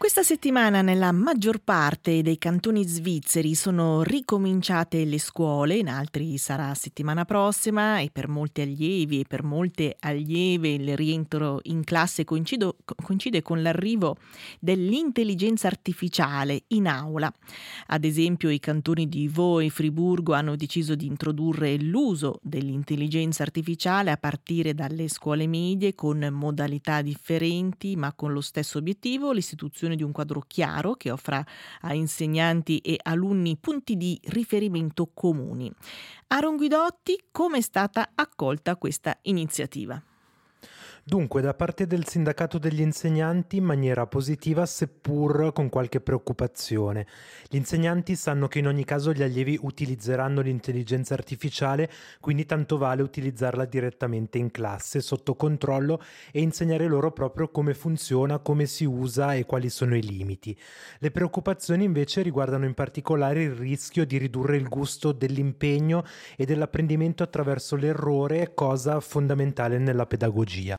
Questa settimana nella maggior parte dei cantoni svizzeri sono ricominciate le scuole, in altri sarà settimana prossima e per molti allievi e per molte allieve il rientro in classe coincide con l'arrivo dell'intelligenza artificiale in aula. Ad esempio i cantoni di Vaud e Friburgo hanno deciso di introdurre l'uso dell'intelligenza artificiale a partire dalle scuole medie con modalità differenti ma con lo stesso obiettivo, l'istituzione di un quadro chiaro che offra a insegnanti e alunni punti di riferimento comuni. Aaron Guidotti, come è stata accolta questa iniziativa? Dunque, da parte del sindacato degli insegnanti in maniera positiva, seppur con qualche preoccupazione. Gli insegnanti sanno che in ogni caso gli allievi utilizzeranno l'intelligenza artificiale, quindi tanto vale utilizzarla direttamente in classe, sotto controllo e insegnare loro proprio come funziona, come si usa e quali sono i limiti. Le preoccupazioni invece riguardano in particolare il rischio di ridurre il gusto dell'impegno e dell'apprendimento attraverso l'errore, cosa fondamentale nella pedagogia.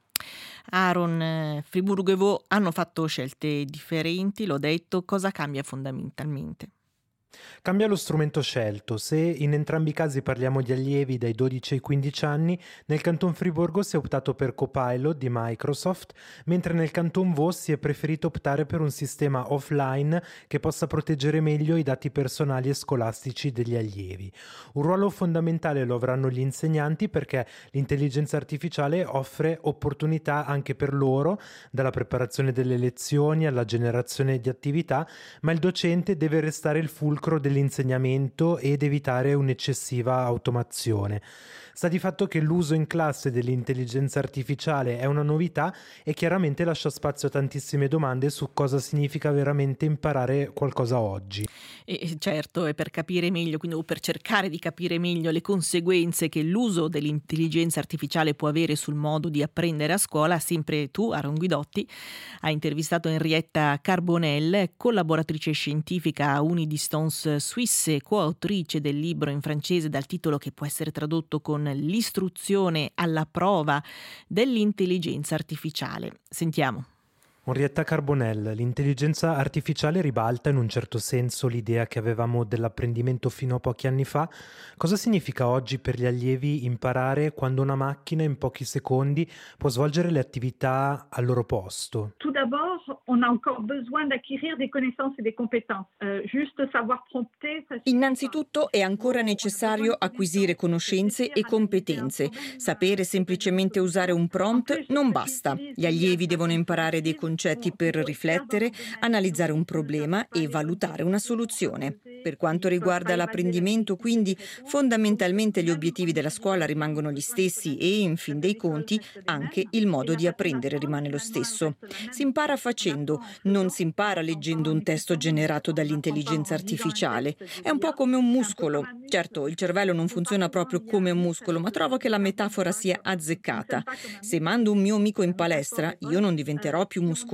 Aaron, Friburgo e Vaud hanno fatto scelte differenti, l'ho detto, cosa cambia fondamentalmente? Cambia lo strumento scelto. Se in entrambi i casi parliamo di allievi dai 12 ai 15 anni, nel Canton Friburgo si è optato per Copilot di Microsoft, mentre nel Canton Vaud si è preferito optare per un sistema offline che possa proteggere meglio i dati personali e scolastici degli allievi. Un ruolo fondamentale lo avranno gli insegnanti perché l'intelligenza artificiale offre opportunità anche per loro, dalla preparazione delle lezioni alla generazione di attività, ma il docente deve restare il fulcro dell'insegnamento ed evitare un'eccessiva automazione. Sta di fatto che l'uso in classe dell'intelligenza artificiale è una novità e chiaramente lascia spazio a tantissime domande su cosa significa veramente imparare qualcosa oggi. E certo, è per capire meglio, quindi o per cercare di capire meglio le conseguenze che l'uso dell'intelligenza artificiale può avere sul modo di apprendere a scuola, sempre tu, Aaron Guidotti, hai intervistato Henrietta Carbonel, collaboratrice scientifica a Unidistance Suisse, coautrice del libro in francese dal titolo che può essere tradotto con l'istruzione alla prova dell'intelligenza artificiale. Sentiamo. Henrietta Carbonel, l'intelligenza artificiale ribalta in un certo senso l'idea che avevamo dell'apprendimento fino a pochi anni fa. Cosa significa oggi per gli allievi imparare quando una macchina in pochi secondi può svolgere le attività al loro posto? Tout d'abord, on a encore besoin d'acquérir des connaissances et des compétences. Juste savoir prompter, ça suffit. Innanzitutto è ancora necessario acquisire conoscenze e competenze. Sapere semplicemente usare un prompt non basta. Gli allievi devono imparare dei concetti per riflettere, analizzare un problema e valutare una soluzione. Per quanto riguarda l'apprendimento, quindi, fondamentalmente gli obiettivi della scuola rimangono gli stessi e, in fin dei conti, anche il modo di apprendere rimane lo stesso. Si impara facendo, non si impara leggendo un testo generato dall'intelligenza artificiale. È un po' come un muscolo. Certo, il cervello non funziona proprio come un muscolo, ma trovo che la metafora sia azzeccata. Se mando un mio amico in palestra, io non diventerò più muscolosa.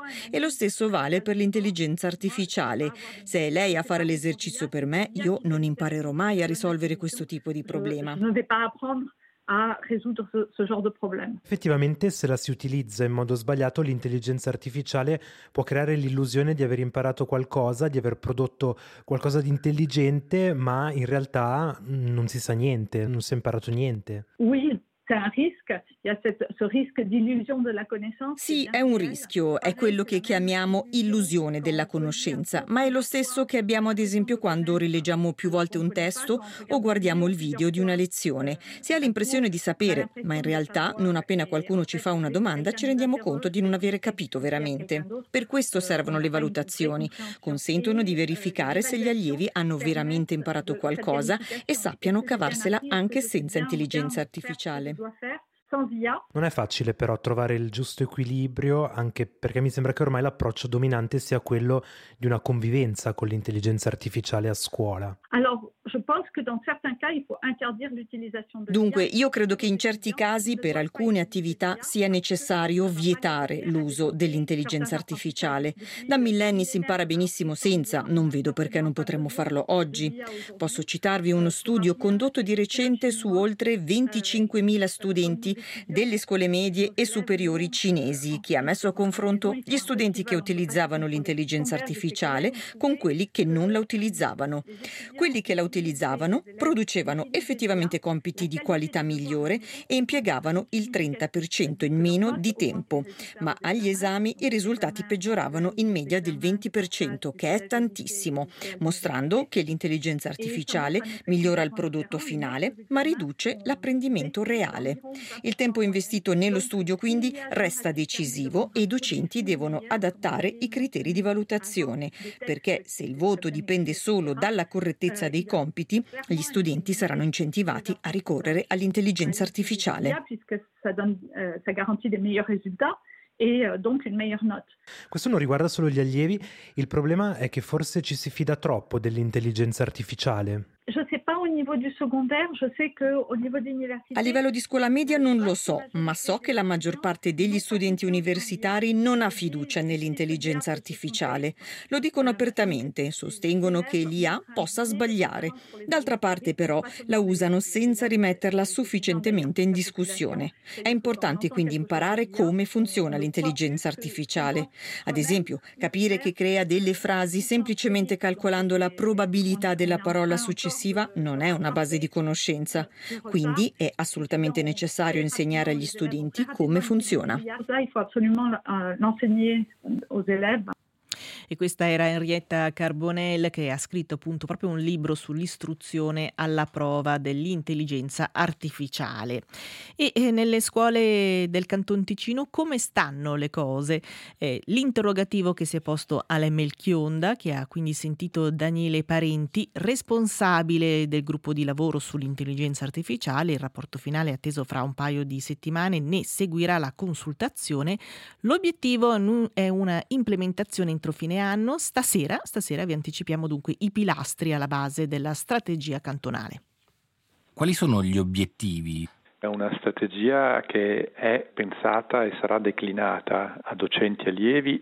E lo stesso vale per l'intelligenza artificiale. Se è lei a fare l'esercizio per me, io non imparerò mai a risolvere questo tipo di problema. A résoudre ce genre de problème. Effettivamente, se la si utilizza in modo sbagliato, l'intelligenza artificiale può creare l'illusione di aver imparato qualcosa, di aver prodotto qualcosa di intelligente, ma in realtà non si sa niente, non si è imparato niente. Oui. C'est un risque, il y a ce risque d'illusion de la connaissance. Sì, è un rischio, è quello che chiamiamo illusione della conoscenza, ma è lo stesso che abbiamo ad esempio quando rileggiamo più volte un testo o guardiamo il video di una lezione. Si ha l'impressione di sapere, ma in realtà non appena qualcuno ci fa una domanda ci rendiamo conto di non avere capito veramente. Per questo servono le valutazioni, consentono di verificare se gli allievi hanno veramente imparato qualcosa e sappiano cavarsela anche senza intelligenza artificiale. Non è facile però trovare il giusto equilibrio, anche perché mi sembra che ormai l'approccio dominante sia quello di una convivenza con l'intelligenza artificiale a scuola. Alors, je Dunque, io credo che in certi casi, per alcune attività, sia necessario vietare l'uso dell'intelligenza artificiale. Da millenni si impara benissimo senza, non vedo perché non potremmo farlo oggi. Posso citarvi uno studio condotto di recente su oltre 25.000 studenti delle scuole medie e superiori cinesi, che ha messo a confronto gli studenti che utilizzavano l'intelligenza artificiale con quelli che non la utilizzavano. Quelli che la utilizzavano producevano effettivamente compiti di qualità migliore e impiegavano il 30% in meno di tempo, ma agli esami i risultati peggioravano in media del 20%, che è tantissimo, mostrando che l'intelligenza artificiale migliora il prodotto finale, ma riduce l'apprendimento reale. Il tempo investito nello studio quindi resta decisivo e i docenti devono adattare i criteri di valutazione, perché se il voto dipende solo dalla correttezza dei compiti, gli studenti saranno incentivati a ricorrere all'intelligenza artificiale. Questo non riguarda solo gli allievi, il problema è che forse ci si fida troppo dell'intelligenza artificiale. A livello di scuola media non lo so, ma so che la maggior parte degli studenti universitari non ha fiducia nell'intelligenza artificiale. Lo dicono apertamente, sostengono che l'IA possa sbagliare. D'altra parte però la usano senza rimetterla sufficientemente in discussione. È importante quindi imparare come funziona l'intelligenza artificiale. Ad esempio, capire che crea delle frasi semplicemente calcolando la probabilità della parola successiva non è una base di conoscenza, quindi è assolutamente necessario insegnare agli studenti come funziona. E questa era Henrietta Carbonell, che ha scritto appunto proprio un libro sull'istruzione alla prova dell'intelligenza artificiale. E nelle scuole del Canton Ticino come stanno le cose? L'interrogativo che si è posto Alain Melchionda, che ha quindi sentito Daniele Parenti, responsabile del gruppo di lavoro sull'intelligenza artificiale. Il rapporto finale è atteso fra un paio di settimane, ne seguirà la consultazione. L'obiettivo è una implementazione entro fine anno. Stasera vi anticipiamo dunque i pilastri alla base della strategia cantonale. Quali sono gli obiettivi? È una strategia che è pensata e sarà declinata a docenti e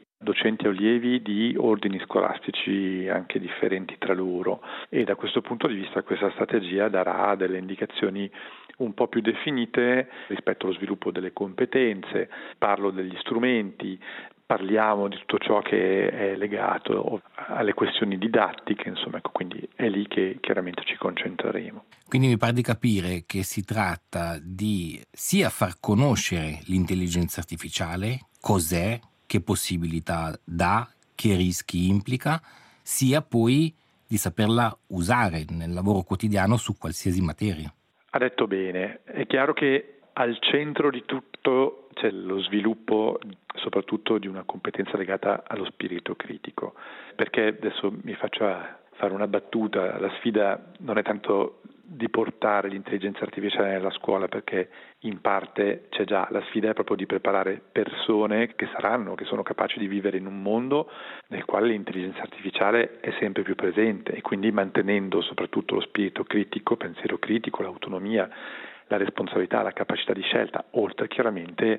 allievi di ordini scolastici anche differenti tra loro, e da questo punto di vista questa strategia darà delle indicazioni un po' più definite rispetto allo sviluppo delle competenze. Parlo degli strumenti, parliamo di tutto ciò che è legato alle questioni didattiche, insomma, quindi è lì che chiaramente ci concentreremo. Quindi mi pare di capire che si tratta di sia far conoscere l'intelligenza artificiale, cos'è, che possibilità dà, che rischi implica, sia poi di saperla usare nel lavoro quotidiano su qualsiasi materia. Ha detto bene, è chiaro che al centro di tutto c'è lo sviluppo soprattutto di una competenza legata allo spirito critico, perché adesso mi faccio fare una battuta, la sfida non è tanto di portare l'intelligenza artificiale nella scuola, perché in parte c'è già, la sfida è proprio di preparare persone che sono capaci di vivere in un mondo nel quale l'intelligenza artificiale è sempre più presente, e quindi mantenendo soprattutto lo spirito critico, pensiero critico, l'autonomia, la responsabilità, la capacità di scelta, oltre chiaramente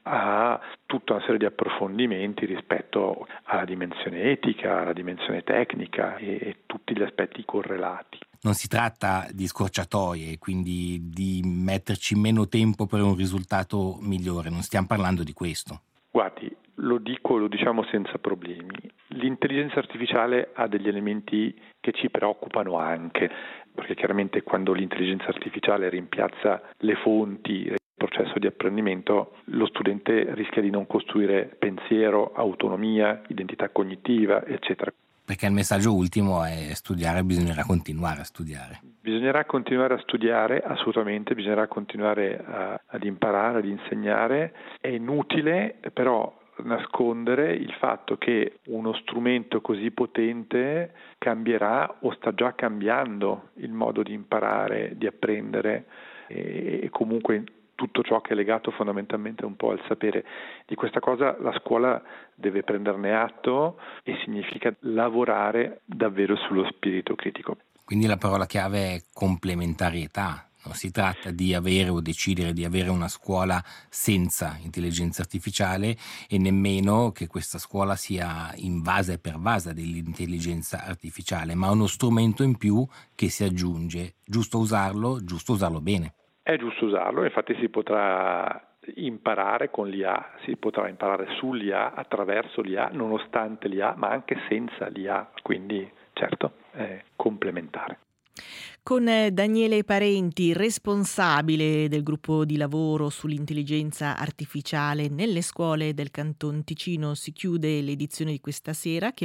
a tutta una serie di approfondimenti rispetto alla dimensione etica, alla dimensione tecnica e tutti gli aspetti correlati. Non si tratta di scorciatoie, quindi di metterci meno tempo per un risultato migliore, non stiamo parlando di questo. Guardi, lo diciamo senza problemi. L'intelligenza artificiale ha degli elementi che ci preoccupano anche, perché chiaramente quando l'intelligenza artificiale rimpiazza le fonti, il processo di apprendimento, lo studente rischia di non costruire pensiero, autonomia, identità cognitiva, eccetera. Perché il messaggio ultimo è studiare, bisognerà continuare a studiare. Bisognerà continuare a studiare, assolutamente, bisognerà continuare ad imparare, ad insegnare. È inutile però nascondere il fatto che uno strumento così potente cambierà o sta già cambiando il modo di imparare, di apprendere e comunque tutto ciò che è legato fondamentalmente un po' al sapere. Di questa cosa la scuola deve prenderne atto e significa lavorare davvero sullo spirito critico. Quindi la parola chiave è complementarietà. Non si tratta di avere o decidere di avere una scuola senza intelligenza artificiale e nemmeno che questa scuola sia invasa e pervasa dell'intelligenza artificiale, ma uno strumento in più che si aggiunge. Giusto usarlo bene. È giusto usarlo, infatti si potrà imparare con l'IA, si potrà imparare sull'IA, attraverso l'IA, nonostante l'IA, ma anche senza l'IA, quindi certo è complementare. Con Daniele Parenti, responsabile del gruppo di lavoro sull'intelligenza artificiale nelle scuole del Canton Ticino, si chiude l'edizione di questa sera che